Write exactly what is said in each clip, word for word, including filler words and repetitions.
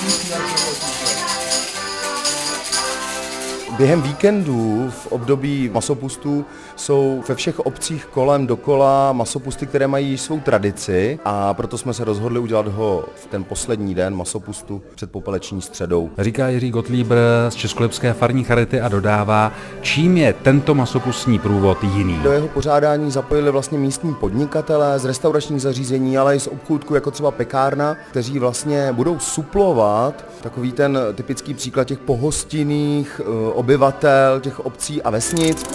Během víkendů v období masopustů jsou ve všech obcích kolem dokola masopusty, které mají svou tradici, a proto jsme se rozhodli udělat ho v ten poslední den masopustu před popeleční středou. Říká Jiří Gottlíbr z Českolipské farní charity a dodává, čím je tento masopustní průvod jiný. Do jeho pořádání zapojili vlastně místní podnikatelé z restauračních zařízení, ale i z obchůdku, jako třeba pekárna, kteří vlastně budou suplovat takový ten typický příklad těch pohostinných obyvatel těch obcí a vesnic.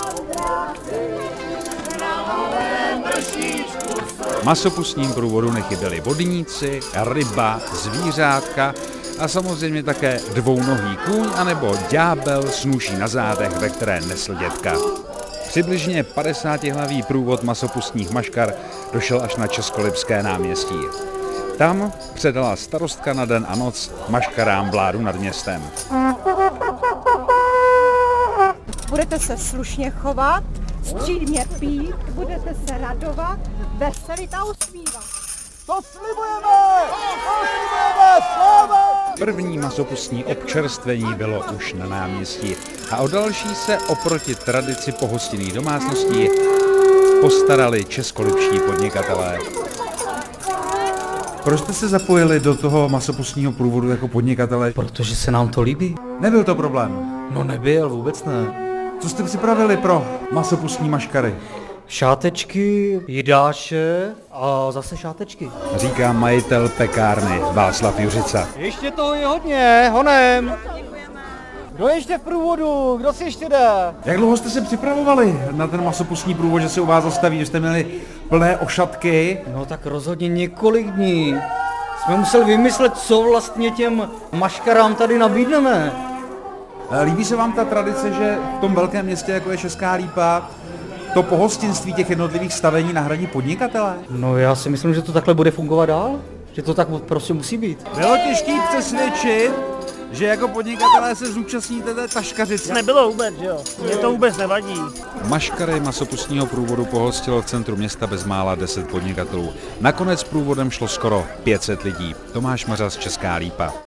V masopustním průvodu nechyběli vodníci, ryba, zvířátka a samozřejmě také dvounohý kůň anebo ďábel s nůží na zádech, ve které nesl dětka. Přibližně padesátihlavý průvod masopustních maškar došel až na Českolipské náměstí. Tam předala starostka na den a noc maškarám vládu nad městem. Budete se slušně chovat, střídmě pít, budete se radovat, veselit a usmívat. To slibujeme! To slibujeme! Sláva! První masopustní občerstvení bylo už na náměstí a o další se oproti tradici pohostinných domácností postarali českolipští podnikatelé. Proč jste se zapojili do toho masopustního průvodu jako podnikatelé? Protože se nám to líbí. Nebyl to problém? No nebyl, vůbec ne. Co jste připravili pro masopustní maškary? Šátečky, jídáše a zase šátečky. Říká majitel pekárny Václav Juřica. Ještě toho je hodně, honem! Kdo ještě v průvodu? Kdo si ještě jde? Jak dlouho jste se připravovali na ten masopustní průvod, že se u vás zastaví, že jste měli plné ošatky? No tak rozhodně několik dní. Jsme museli vymyslet, co vlastně těm maškarám tady nabídneme. Líbí se vám ta tradice, že v tom velkém městě, jako je Česká Lípa, to pohostinství těch jednotlivých stavení nahradí podnikatelé? No já si myslím, že to takhle bude fungovat dál. Že to tak prostě musí být. Bylo těžké přesvědčit, že jako podnikatelé se zúčastníte té taškařice. Nebylo vůbec, jo. Mně to vůbec nevadí. Maškary masopustního průvodu pohostilo v centru města bezmála deset podnikatelů. Nakonec průvodem šlo skoro pět set lidí. Tomáš Mařas, Česká Lípa.